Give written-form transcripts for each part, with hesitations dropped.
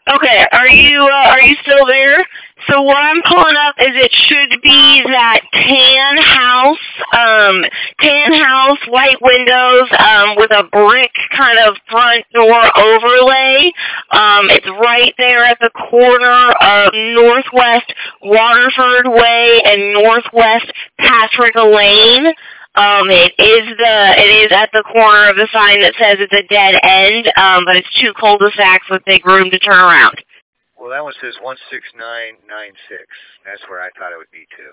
Okay, are you still there? So what I'm pulling up is it should be that tan house, white windows, with a brick kind of front door overlay. It's right there at the corner of Northwest Waterford Way and Northwest Patrick Lane. It is at the corner of the sign that says it's a dead end, but it's two cul-de-sacs with big room to turn around. Well, that one says 16996. That's where I thought it would be too.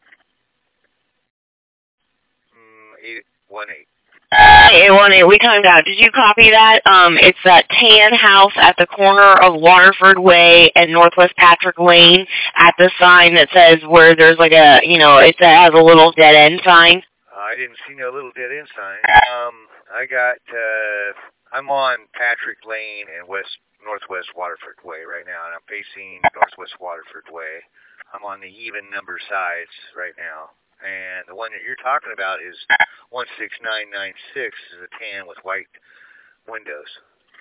818. 818. We timed out. Did you copy that? It's that tan house at the corner of Waterford Way and Northwest Patrick Lane at the sign that says where there's like a, it has a little dead end sign. I didn't see no little dead end sign. I'm on Patrick Lane and Northwest Waterford Way right now, and I'm facing Northwest Waterford Way. I'm on the even number sides right now. And the one that you're talking about is 16996, is a tan with white windows.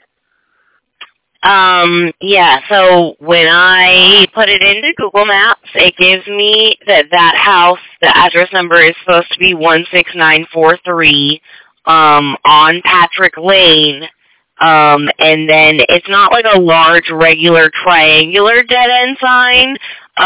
Yeah, so when I put it into Google Maps, it gives me that house, the address number is supposed to be 16943, on Patrick Lane, and then it's not like a large, regular, triangular dead-end sign.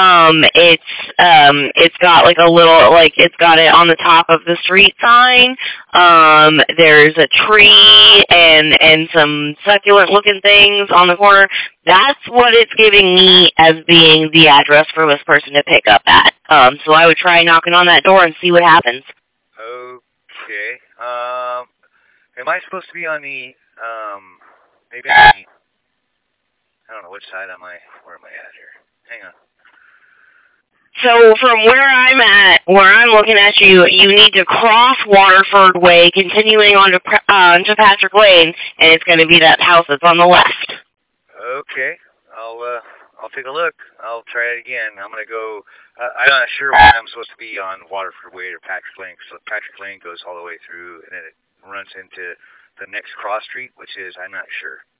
It's got like a little, it's got it on the top of the street sign. There's a tree and some succulent-looking things on the corner. That's what it's giving me as being the address for this person to pick up at. So I would try knocking on that door and see what happens. Okay. Am I supposed to be on the, maybe on the, I don't know, which side am I, where am I at here? Hang on. So from where I'm looking at you, you need to cross Waterford Way, continuing on to Patrick Lane, and it's going to be that house that's on the left. Okay. I'll take a look. I'll try it again. I'm going to go, I'm not sure when I'm supposed to be on Waterford Way or Patrick Lane. So Patrick Lane goes all the way through, and then it runs into the next cross street, which is, I'm not sure.